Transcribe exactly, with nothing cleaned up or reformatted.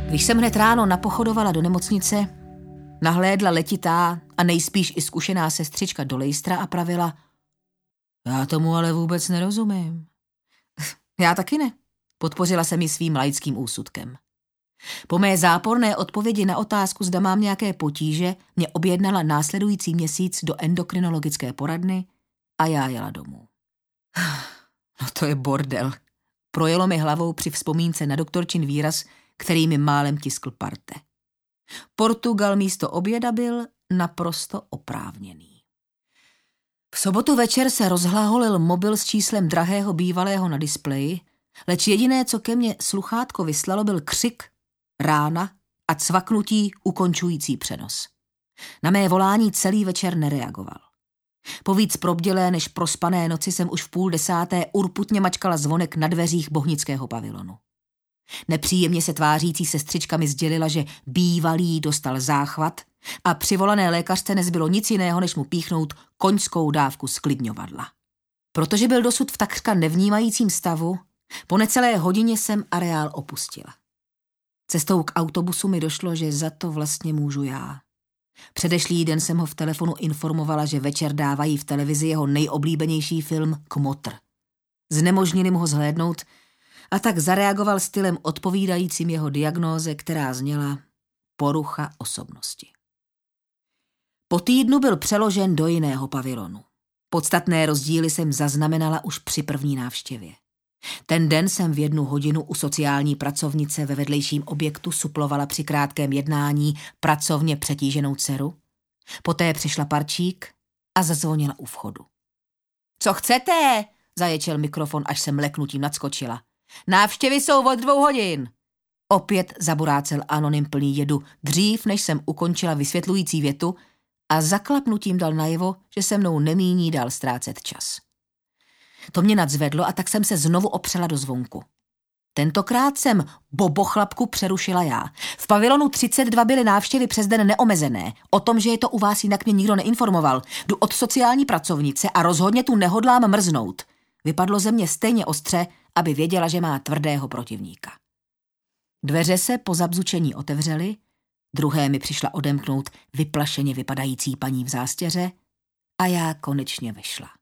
Když jsem hned ráno napochodovala do nemocnice, nahlédla letitá a nejspíš i zkušená sestřička do lejstra a pravila: Já tomu ale vůbec nerozumím. Já taky ne, podpořila jsem ji svým laickým úsudkem. Po mé záporné odpovědi na otázku, zda mám nějaké potíže, mě objednala následující měsíc do endokrinologické poradny a já jela domů. No to je bordel. Projelo mi hlavou při vzpomínce na doktorčin výraz, který mi málem tiskl parte. Portugal místo oběda byl naprosto oprávněný. V sobotu večer se rozhlaholil mobil s číslem drahého bývalého na displeji, leč jediné, co ke mně sluchátko vyslalo, byl křik, rána a cvaknutí ukončující přenos. Na mé volání celý večer nereagoval. Po víc probdělé než prospané noci jsem už v půl desáté urputně mačkala zvonek na dveřích bohnického pavilonu. Nepříjemně se tvářící sestřička mi sdělila, že bývalý dostal záchvat a přivolané lékařce nezbylo nic jiného, než mu píchnout koňskou dávku sklidňovadla. Protože byl dosud v takřka nevnímajícím stavu, po necelé hodině jsem areál opustila. Cestou k autobusu mi došlo, že za to vlastně můžu já. Předešlý den jsem ho v telefonu informovala, že večer dávají v televizi jeho nejoblíbenější film Kmotr. Znemožnili mu ho zhlédnout a tak zareagoval stylem odpovídajícím jeho diagnóze, která zněla porucha osobnosti. Po týdnu byl přeložen do jiného pavilonu. Podstatné rozdíly jsem zaznamenala už při první návštěvě. Ten den jsem v jednu hodinu u sociální pracovnice ve vedlejším objektu suplovala při krátkém jednání pracovně přetíženou dceru. Poté přišla parčík a zazvonila u vchodu. Co chcete? Zaječel mikrofon, až jsem leknutím nadskočila. Návštěvy jsou od dvou hodin. Opět zaburácel anonym plný jedu, dřív než jsem ukončila vysvětlující větu a zaklapnutím dal najevo, že se mnou nemíní dál ztrácet čas. To mě nadzvedlo a tak jsem se znovu opřela do zvonku. Tentokrát jsem bobochlapku přerušila já. V pavilonu třicet dva byly návštěvy přes den neomezené. O tom, že je to u vás, jinak mě nikdo neinformoval. Jdu od sociální pracovnice a rozhodně tu nehodlám mrznout. Vypadlo ze mě stejně ostře, aby věděla, že má tvrdého protivníka. Dveře se po zabzučení otevřely, druhé mi přišla odemknout vyplašeně vypadající paní v zástěře a já konečně vyšla.